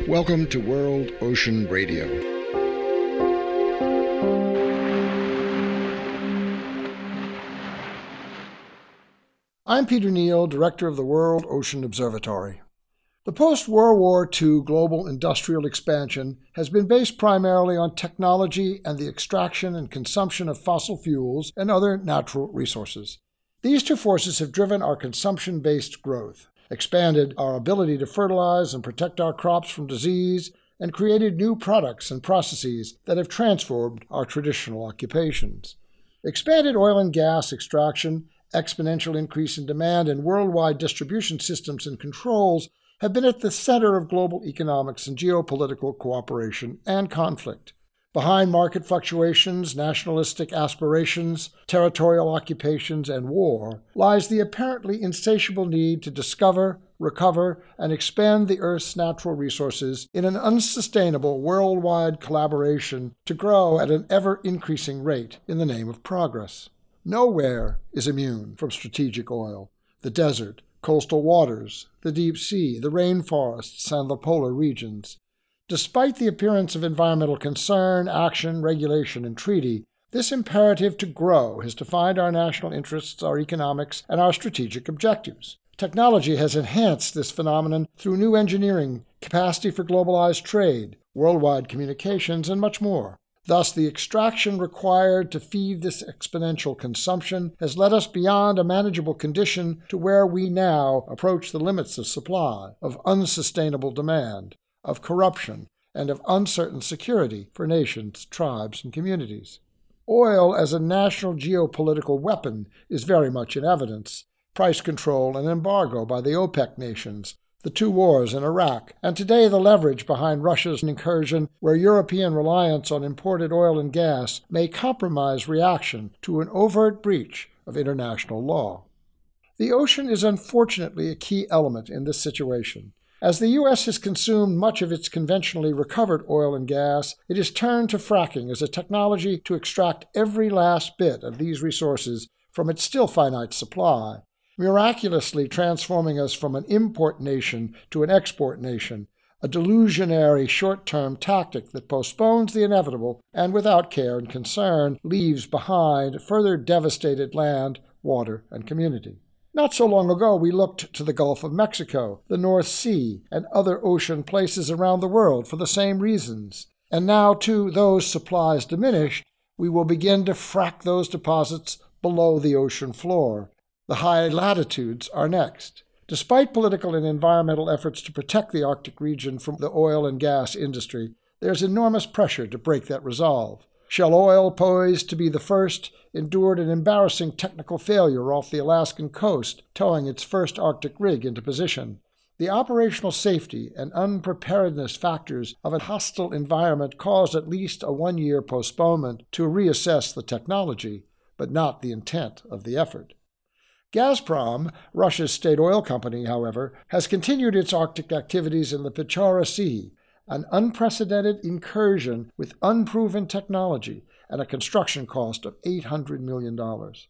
Welcome to World Ocean Radio. I'm Peter Neal, Director of the World Ocean Observatory. The post-World War II global industrial expansion has been based primarily on technology and the extraction and consumption of fossil fuels and other natural resources. These two forces have driven our consumption-based growth, expanded our ability to fertilize and protect our crops from disease, and created new products and processes that have transformed our traditional occupations. Expanded oil and gas extraction, exponential increase in demand, and worldwide distribution systems and controls have been at the center of global economics and geopolitical cooperation and conflict. Behind market fluctuations, nationalistic aspirations, territorial occupations, and war lies the apparently insatiable need to discover, recover, and expand the Earth's natural resources in an unsustainable worldwide collaboration to grow at an ever-increasing rate in the name of progress. Nowhere is immune from strategic oil. The desert, coastal waters, the deep sea, the rainforests, and the polar regions. Despite the appearance of environmental concern, action, regulation, and treaty, this imperative to grow has defined our national interests, our economics, and our strategic objectives. Technology has enhanced this phenomenon through new engineering, capacity for globalized trade, worldwide communications, and much more. Thus, the extraction required to feed this exponential consumption has led us beyond a manageable condition to where we now approach the limits of supply, of unsustainable demand, of corruption, and of uncertain security for nations, tribes, and communities. Oil as a national geopolitical weapon is very much in evidence. Price control and embargo by the OPEC nations, the two wars in Iraq, and today the leverage behind Russia's incursion where European reliance on imported oil and gas may compromise reaction to an overt breach of international law. The ocean is unfortunately a key element in this situation. As the U.S. has consumed much of its conventionally recovered oil and gas, it has turned to fracking as a technology to extract every last bit of these resources from its still finite supply, miraculously transforming us from an import nation to an export nation, a delusionary short-term tactic that postpones the inevitable and without care and concern leaves behind further devastated land, water, and community. Not so long ago, we looked to the Gulf of Mexico, the North Sea, and other ocean places around the world for the same reasons. And now, too, those supplies diminished, we will begin to frack those deposits below the ocean floor. The high latitudes are next. Despite political and environmental efforts to protect the Arctic region from the oil and gas industry, there's enormous pressure to break that resolve. Shell Oil, poised to be the first, endured an embarrassing technical failure off the Alaskan coast, towing its first Arctic rig into position. The operational safety and unpreparedness factors of a hostile environment caused at least a one-year postponement to reassess the technology, but not the intent of the effort. Gazprom, Russia's state oil company, however, has continued its Arctic activities in the Pechora Sea, an unprecedented incursion with unproven technology and a construction cost of $800 million.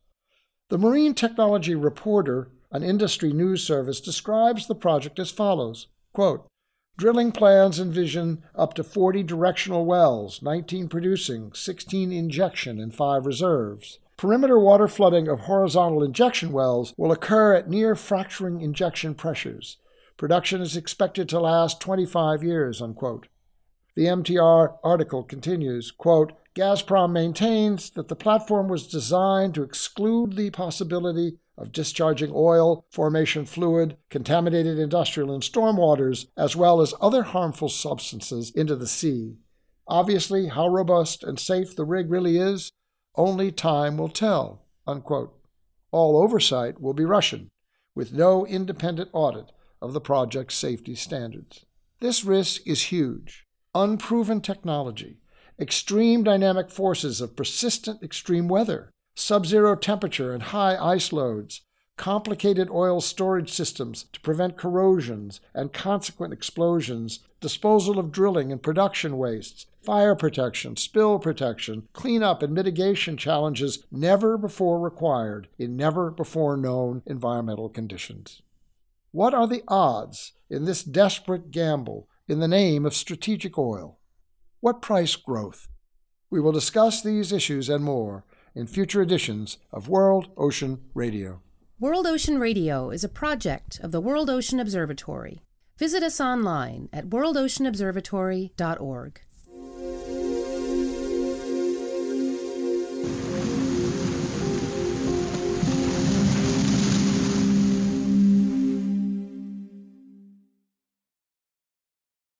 The Marine Technology Reporter, an industry news service, describes the project as follows, quote, "Drilling plans envision up to 40 directional wells, 19 producing, 16 injection, and 5 reserves. Perimeter water flooding of horizontal injection wells will occur at near fracturing injection pressures. Production is expected to last 25 years, unquote." The MTR article continues, quote, "Gazprom maintains that the platform was designed to exclude the possibility of discharging oil, formation fluid, contaminated industrial and storm waters, as well as other harmful substances into the sea. Obviously, how robust and safe the rig really is, only time will tell," unquote. All oversight will be Russian, with no independent audit of the project's safety standards. This risk is huge. Unproven technology, extreme dynamic forces of persistent extreme weather, sub-zero temperature and high ice loads, complicated oil storage systems to prevent corrosions and consequent explosions, disposal of drilling and production wastes, fire protection, spill protection, cleanup and mitigation challenges never before required in never before known environmental conditions. What are the odds in this desperate gamble in the name of strategic oil? What price growth? We will discuss these issues and more in future editions of World Ocean Radio. World Ocean Radio is a project of the World Ocean Observatory. Visit us online at worldoceanobservatory.org.